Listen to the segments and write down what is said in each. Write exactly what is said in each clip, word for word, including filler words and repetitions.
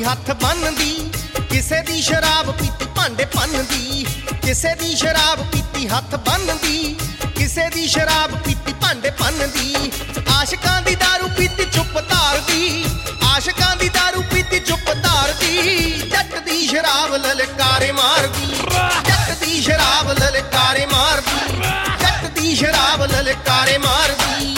हथ बनदी, किसे दी शराब पीती भांडे भनदी। किसे दी शराब पीती हथ बनदी, किसे दी शराब पीती भांडे भनदी। आशिकां दी दारू पीती चुप धारदी, आशिकां दी दारू पीती चुप धारदी। जट दी शराब ललकारे मारदी, जट दी शराब ललकारे मारदी, जट दी शराब ललकारे मारदी।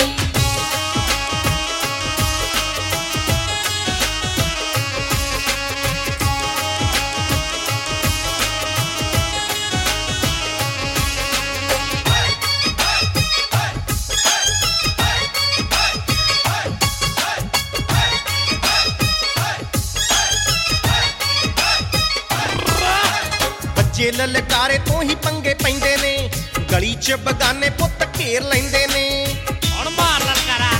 जे ललकारे तो ही पंगे पैंदे ने, गली च बगाने पुत घेर लैंदे ने। हुण मार ललकारा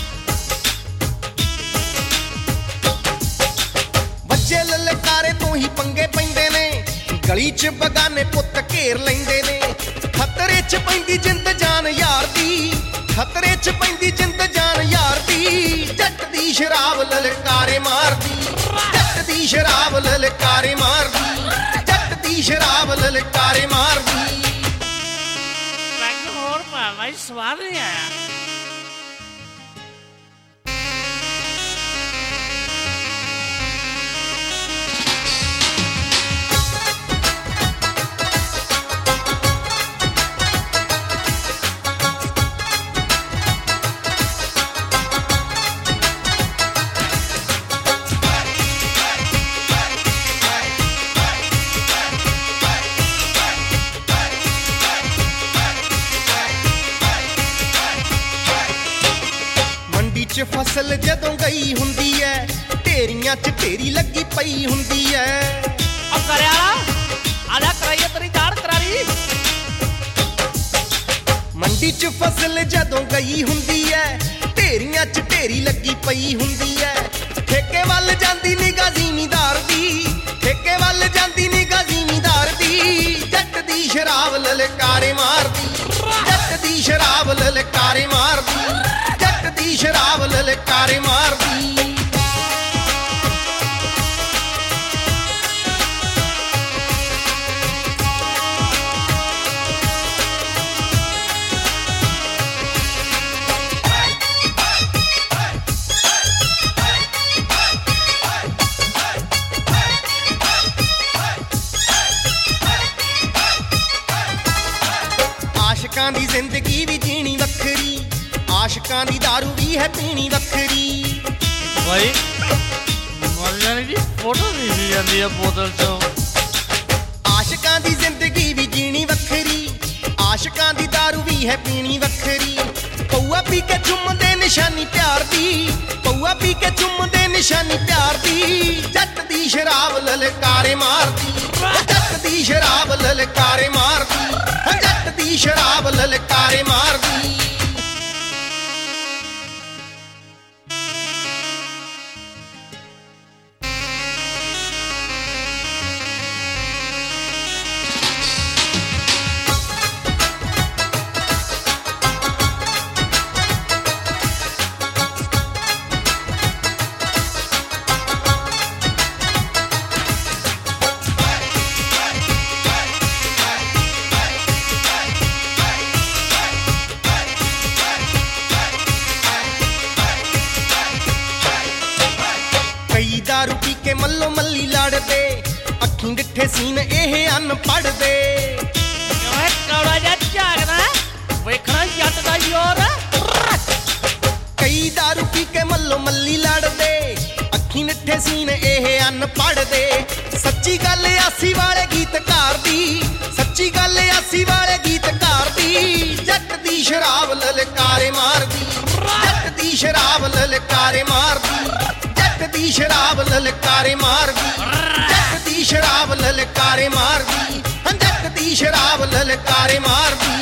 बच्चे ललकारे तो ही पंगे पैंदे ने, गली च बगाने पुत घेर लैंदे ने। खतरे च पैंदी जिंद जान यार दी, खतरे च पैंदी जिंद जान यार दी। जट दी शराब ललकारे मारदी, जट दी शराब ललकारे मारदी, जट दी शराब ललकारे मारदी। पैग होर पा भाई स्वाद नहीं आया। च फसल जदों गई हुंदी है, ढेरियां च ढेरी लगी पई हुंदी है। अब करे आजा कराइए तेरी जान करारी। मंडी च फसल जदों गई हुंदी है, ढेरियां च ढेरी लगी पई हुंदी है। ठेके वल जांदी निगाह ज़मींदार दी, ठेके वल जांदी निगाह ज़मींदार दी। जट दी शराब ललकारे मारदी, जट दी शराब ललकारे मारदी, जट दी शराब ललकारे मारदी। आशिकां दी जिंदगी भी जीनी वखरी, आशिकां दी दारू भी है पीनी वखरी। भाई मरजाने की फोटो दी जाती है बोतल चो। आशिकां दी जिंदगी भी जीनी वखरी, आशिकां दी दारू भी है पीनी वखरी। पौआ पी के चुमदे निशानी प्यार दी, पौआ पी के चुमदे निशानी प्यार दी। जट दी शराब ललकारे मारदी, जट दी शराब ललकारे मारदी, जट दी शराब ललकारे मारदी। दारू पी के मल्लो मल्ली लड़दे, अखीं डिठे सीन एह अनपढ़ दे। कौड़ा जा झागना वेखना जट दा जोर। कई दारू पी के मल्लो मल्ली लड़दे, अखीं डिठे सीन एह अनपढ़ दे। सच्ची गल आसी वाले गीतकार दी, सच्ची गल आसी वाले गीतकार दी। जट दी शराब ललकारे मारदी, जट दी शराब ललकारे मारदी, जट दी शराब ललकारे मारदी, जट दी शराब ललकारे मारदी, जट दी शराब ललकारे मारदी।